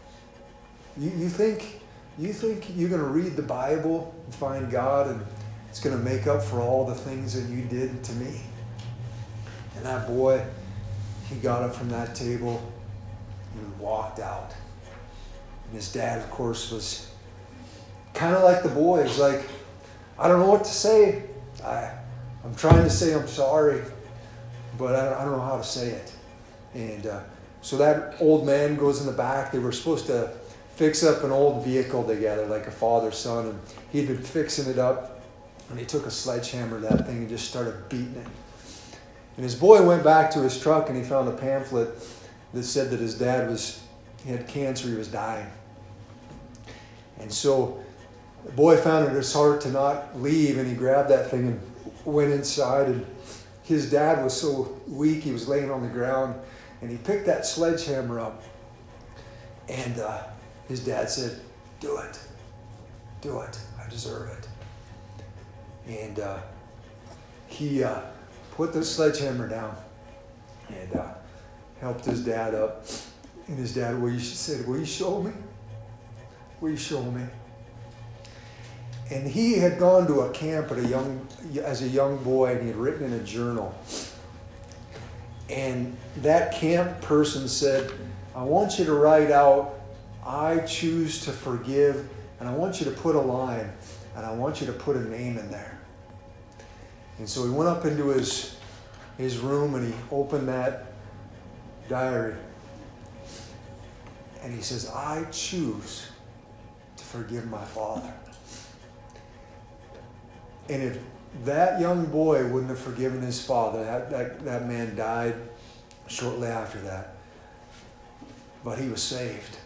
you, you think, you think you're going to read the Bible and find God and it's going to make up for all the things that you did to me. And that boy, he got up from that table and he walked out. And his dad, of course, was kind of like the boy. He's like, I don't know what to say. I, I'm trying to say I'm sorry, but I don't, I don't know how to say it. And uh, so that old man goes in the back. They were supposed to fix up an old vehicle together, like a father-son. And he'd been fixing it up. And he took a sledgehammer to that thing and just started beating it. And his boy went back to his truck and he found a pamphlet that said that his dad was, he had cancer, he was dying. And so the boy found it in his heart to not leave, and he grabbed that thing and went inside. And his dad was so weak, he was laying on the ground, and he picked that sledgehammer up. And uh, his dad said, do it. Do it. I deserve it. And uh, he uh, put the sledgehammer down and uh, helped his dad up. And his dad will you, said, will you show me? Will you show me? And he had gone to a camp at a young, as a young boy, and he had written in a journal. And that camp person said, I want you to write out, I choose to forgive, and I want you to put a line, and I want you to put a name in there. And so he went up into his, his room and he opened that diary. And he says, I choose to forgive my father. And if that young boy wouldn't have forgiven his father, that, that, that man died shortly after that. But he was saved.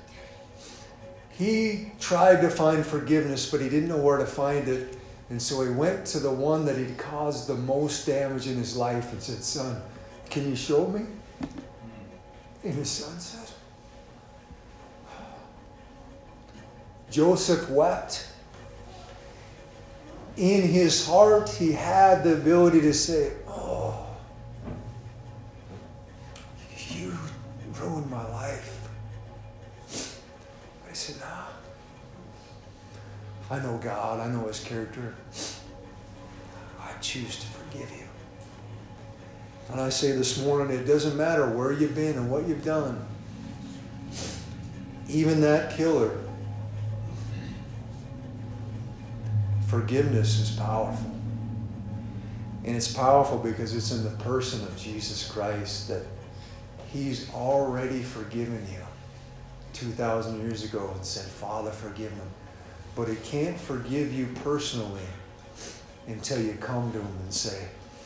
He tried to find forgiveness, but he didn't know where to find it. And so he went to the one that he'd caused the most damage in his life and said, son, can you show me? And his son said, Joseph wept. In his heart, he had the ability to say, oh, you ruined my life. But he said, no. I know God. I know his character. I choose to forgive you. And I say this morning, it doesn't matter where you've been and what you've done. Even that killer. Forgiveness is powerful. And it's powerful because it's in the person of Jesus Christ that he's already forgiven you two thousand years ago and said, Father, forgive them. But he can't forgive you personally until you come to him and say,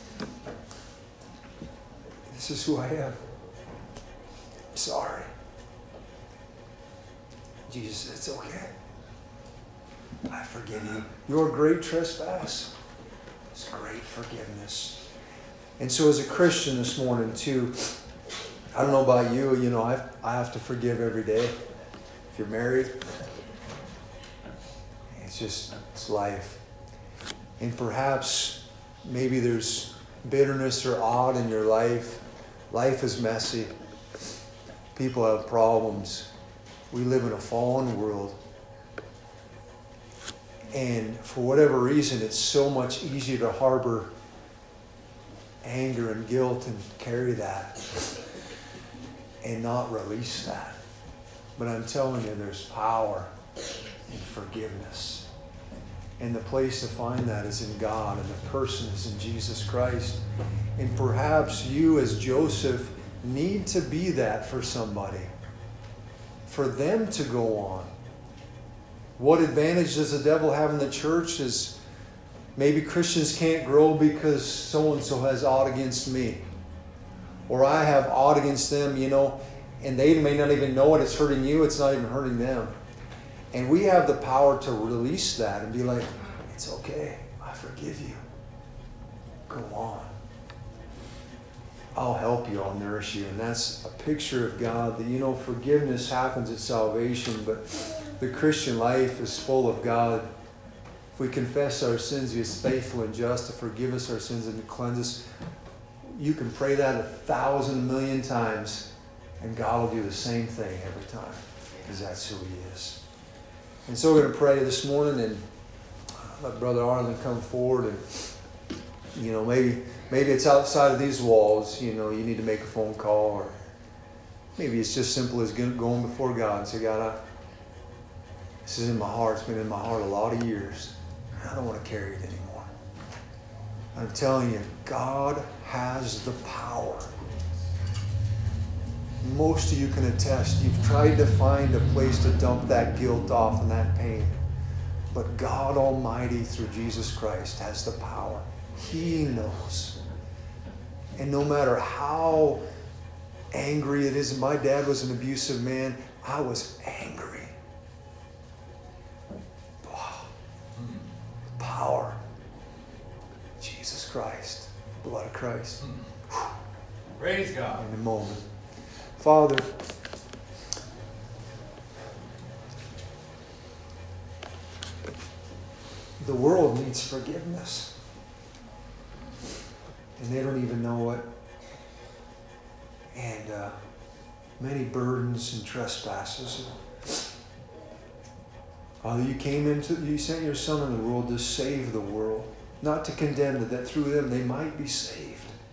this is who I am. I'm sorry. Jesus said, it's okay. I forgive you. Your great trespass is great forgiveness. And so as a Christian this morning too, I don't know about you, you know, I I have to forgive every day. If you're married, it's just, it's life. And perhaps maybe there's bitterness or odd in your life. Life is messy. People have problems. We live in a fallen world. And for whatever reason, it's so much easier to harbor anger and guilt and carry that and not release that. But I'm telling you, there's power in forgiveness. And the place to find that is in God, and the person is in Jesus Christ. And perhaps you, as Joseph, need to be that for somebody, for them to go on. What advantage does the devil have in the church is maybe Christians can't grow because so-and-so has ought against me. Or I have ought against them, you know, and they may not even know it. It's hurting you. It's not even hurting them. And we have the power to release that and be like, it's okay. I forgive you. Go on. I'll help you. I'll nourish you. And that's a picture of God that, you know, forgiveness happens at salvation, but the Christian life is full of God. If we confess our sins, he is faithful and just to forgive us our sins and to cleanse us. You can pray that a thousand million times, and God will do the same thing every time, because that's who he is. And so we're going to pray this morning, and let Brother Arlen come forward, and you know, maybe maybe it's outside of these walls. You know, you need to make a phone call, or maybe it's just simple as going before God and say, God, I, this is in my heart. It's been in my heart a lot of years. I don't want to carry it anymore. I'm telling you, God has the power. Most of you can attest. You've tried to find a place to dump that guilt off and that pain. But God Almighty, through Jesus Christ, has the power. He knows. And no matter how angry it is, my dad was an abusive man, I was angry. Wow. The power. Jesus Christ. The blood of Christ.
Praise God.
In a moment. Father, the world needs forgiveness. And they don't even know it. And uh, many burdens and trespasses. Father, you came into, you sent your Son in the world to save the world, not to condemn it, that through them they might be saved.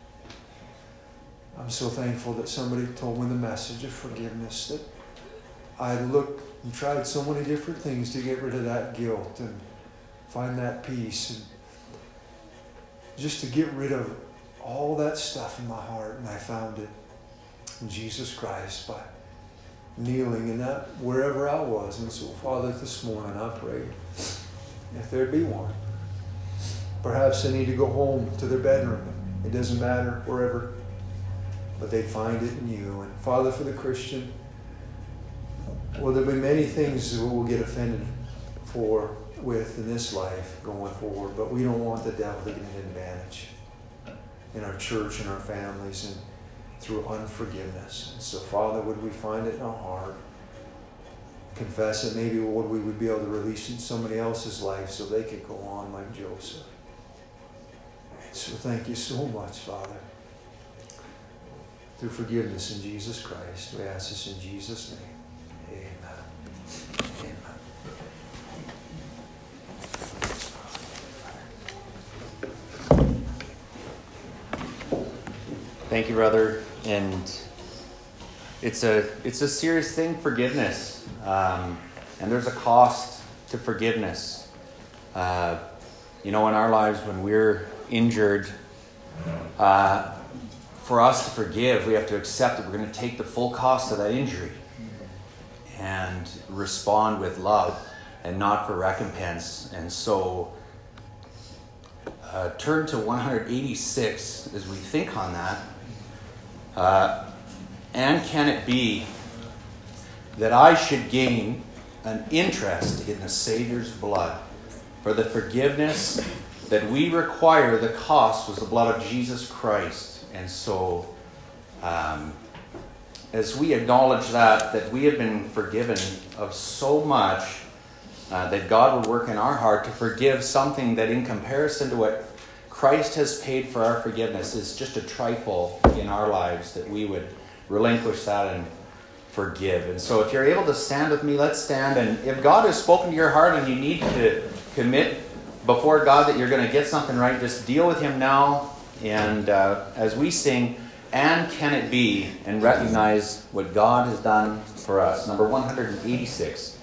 I'm so thankful that somebody told me the message of forgiveness, that I looked and tried so many different things to get rid of that guilt and find that peace, and just to get rid of all that stuff in my heart. And I found it in Jesus Christ by kneeling in that wherever I was. And so, Father, this morning I pray, if there be one, perhaps they need to go home to their bedroom. It doesn't matter, wherever. But they'd find it in you. And Father, for the Christian, well, there'll be many things that we'll get offended for with in this life going forward, but we don't want the devil to get an advantage in our church and our families and through unforgiveness. And so, Father, would we find it in our heart, confess it, maybe would we would be able to release it in somebody else's life so they could go on like Joseph. And so thank you so much, Father. Through forgiveness in Jesus Christ. We ask this in Jesus' name. Amen. Amen.
Thank you, brother. And it's a it's a serious thing, forgiveness. Um, and there's a cost to forgiveness. Uh, you know, in our lives, when we're injured, uh, for us to forgive, we have to accept that we're going to take the full cost of that injury and respond with love and not for recompense. And so uh, turn to one eighty-six as we think on that. Uh, and can it be that I should gain an interest in the Savior's blood? For the forgiveness that we require, the cost was the blood of Jesus Christ. And so, um, as we acknowledge that, that we have been forgiven of so much, uh, that God would work in our heart to forgive something that in comparison to what Christ has paid for our forgiveness is just a trifle in our lives, that we would relinquish that and forgive. And so if you're able to stand with me, let's stand. And if God has spoken to your heart and you need to commit before God that you're going to get something right, just deal with Him now. And uh, as we sing, and can it be, and recognize what God has done for us. Number one eighty-six.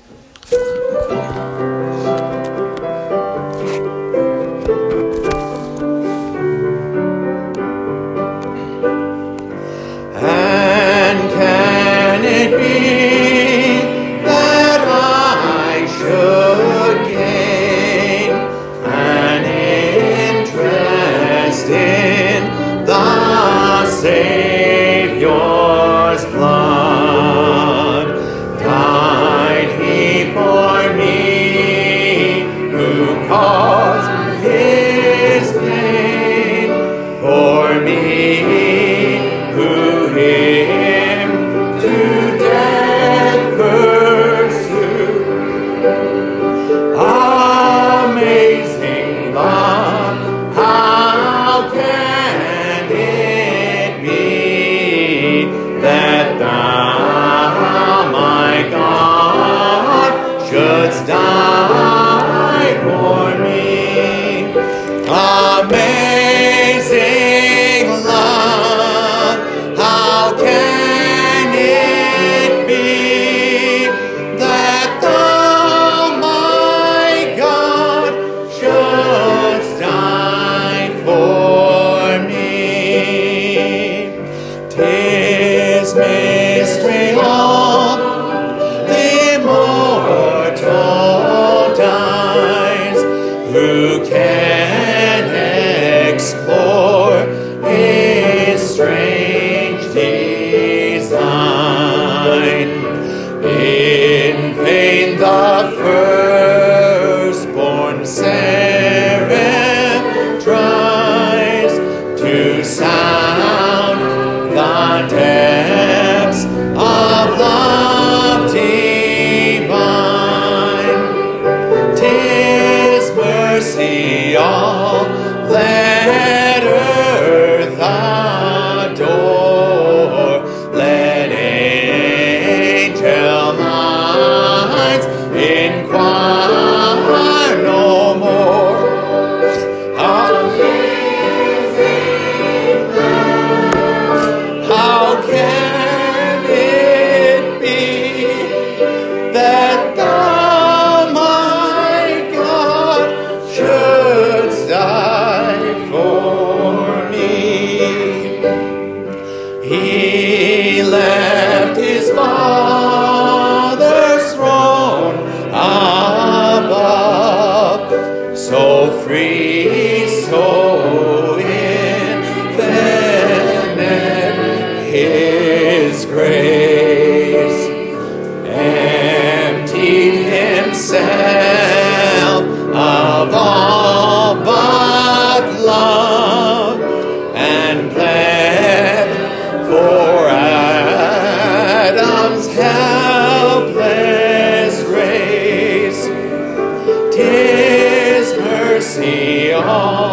And can it be that I should gain an interest in the Savior's blood? Died He for me the firstborn seraph tries to sound the depths of love divine. 'Tis mercy all let earth adore, let angel minds inquire no more. How, how can it be that thou, my God, shouldst die for me? He left his Father's throne above, so free, so infinite his grace, emptied himself of all but love, and bled for Adam's helpless race. 'Tis mercy all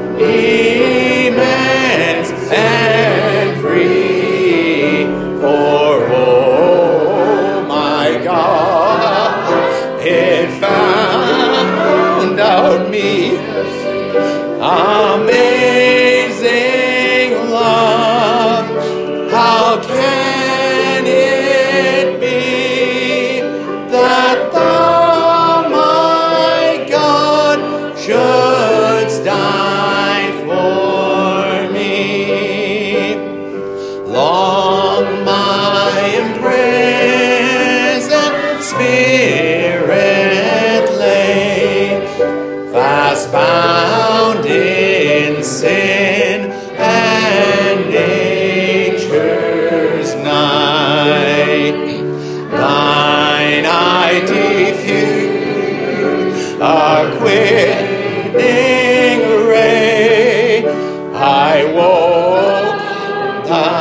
immense and free, for oh my God, it found out me. Amazing love, how can it be that thou, my God, shouldst die for me? Long my imprisoned spirit lay, fast bound in sin and nature's night. Thine eye diffused a quickening ray. I woke the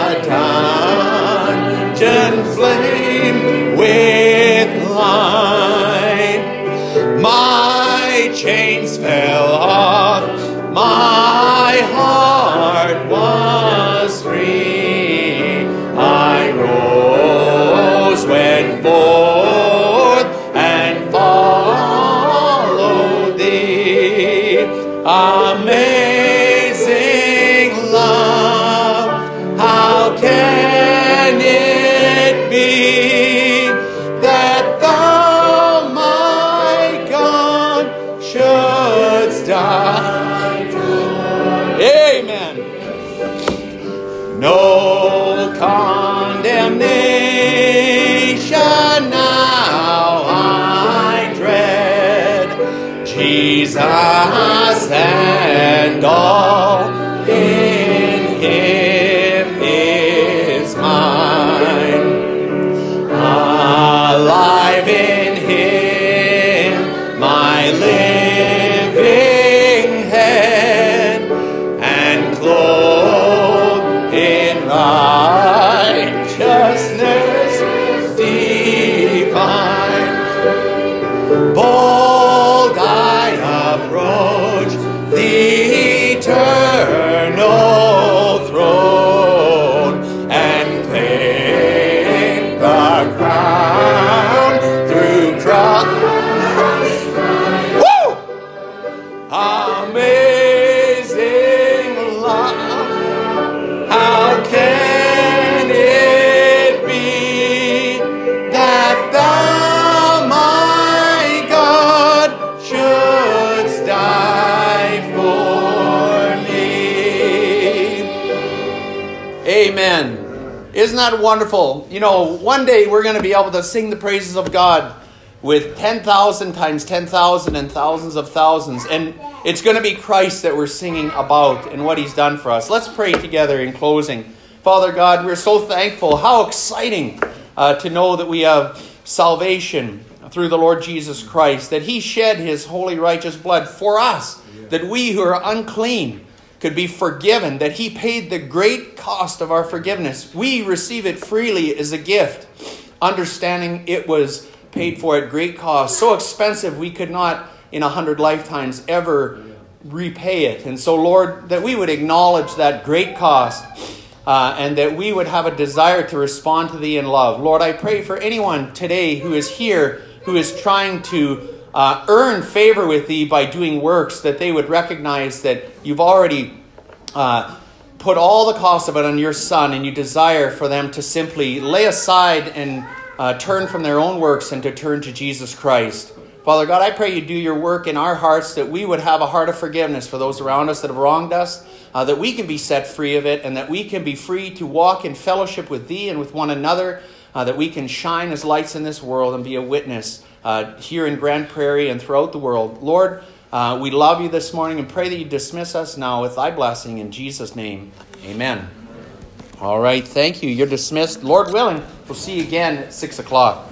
dungeon flame with light. My chains fell off, my heart was free. I rose, went forth, and followed thee. Amazing love, how can it be that thou, my God, shouldst die for me? Amen. No condemnation now I dread, Jesus and all in him is mine. Alive in him, my living head, and clothed in righteousness divine. Bold I approach the eternal throne, and claim the crown through Christ. Woo! Amazing love, how can it be that thou, my God, shouldst die for me? Amen. Isn't that wonderful? You know, one day we're going to be able to sing the praises of God with ten thousand times ten thousand and thousands of thousands. And it's going to be Christ that we're singing about and what he's done for us. Let's pray together in closing. Father God, we're so thankful. How exciting uh, to know that we have salvation through the Lord Jesus Christ, that he shed his holy righteous blood for us, that we who are unclean could be forgiven, that he paid the great cost of our forgiveness. We receive it freely as a gift, understanding it was paid for at great cost, so expensive we could not in a hundred lifetimes ever repay it. And so, Lord, that we would acknowledge that great cost, uh, and that we would have a desire to respond to thee in love. Lord, I pray for anyone today who is here, who is trying to uh, earn favor with thee by doing works, that they would recognize that you've already uh, put all the cost of it on your Son, and you desire for them to simply lay aside and uh, turn from their own works and to turn to Jesus Christ. Father God, I pray you do your work in our hearts, that we would have a heart of forgiveness for those around us that have wronged us, uh, that we can be set free of it, and that we can be free to walk in fellowship with thee and with one another, uh, that we can shine as lights in this world and be a witness uh, here in Grand Prairie and throughout the world. Lord, uh, we love you this morning and pray that you dismiss us now with thy blessing in Jesus' name. Amen. All right, thank you. You're dismissed. Lord willing, we'll see you again at six o'clock.